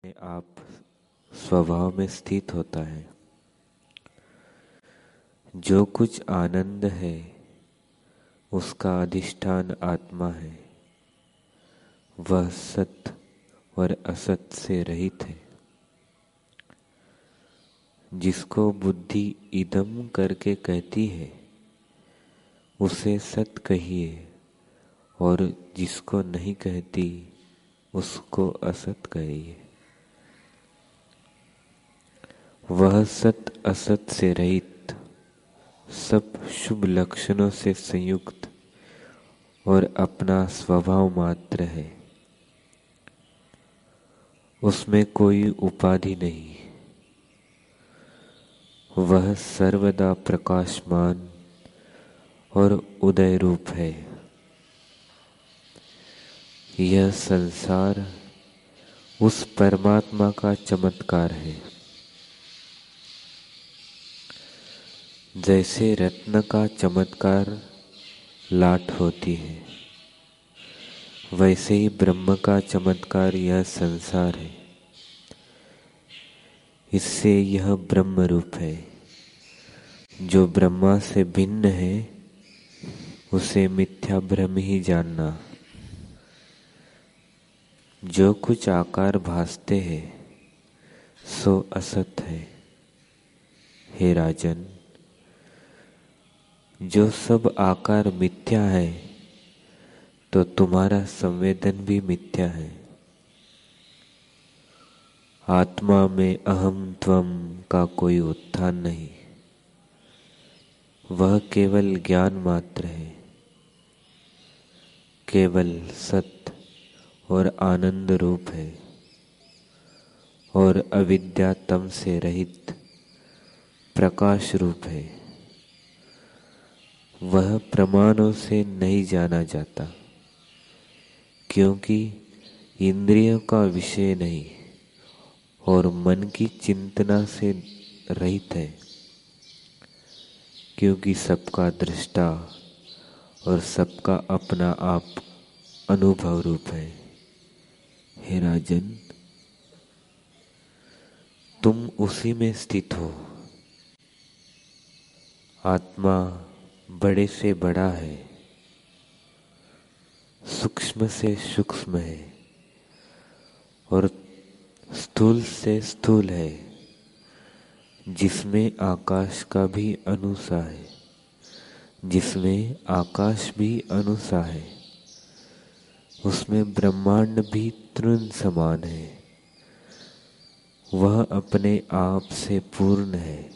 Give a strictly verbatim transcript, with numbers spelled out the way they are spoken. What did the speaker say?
में आप स्वभाव में स्थित होता है। जो कुछ आनंद है उसका अधिष्ठान आत्मा है। वह सत और असत से रहित है। जिसको बुद्धि इदम करके कहती है उसे सत कहिए, और जिसको नहीं कहती उसको असत कहिए। वह सत असत से रहित, सब शुभ लक्षणों से संयुक्त और अपना स्वभाव मात्र है। उसमें कोई उपाधि नहीं। वह सर्वदा प्रकाशमान और उदय रूप है। यह संसार उस परमात्मा का चमत्कार है। जैसे रत्न का चमत्कार लाट होती है, वैसे ही ब्रह्म का चमत्कार यह संसार है। इससे यह ब्रह्म रूप है। जो ब्रह्मा से भिन्न है उसे मिथ्या भ्रम ही जानना। जो कुछ आकार भासते हैं सो असत है। हे राजन, जो सब आकार मिथ्या है तो तुम्हारा संवेदन भी मिथ्या है। आत्मा में अहम त्वम का कोई उत्थान नहीं। वह केवल ज्ञान मात्र है। केवल सत्य और आनंद रूप है और अविद्या तम से रहित प्रकाश रूप है। वह प्रमाणों से नहीं जाना जाता, क्योंकि इंद्रियों का विषय नहीं और मन की चिंतना से रहित है, क्योंकि सबका दृष्टा और सबका अपना आप अनुभव रूप है। हे राजन, तुम उसी में स्थित हो। आत्मा बड़े से बड़ा है, सूक्ष्म से सूक्ष्म है और स्थूल से स्थूल है, जिसमें आकाश का भी अनुसा है, जिसमें आकाश भी अनुसा है। उसमें ब्रह्मांड भी तृण समान है। वह अपने आप से पूर्ण है।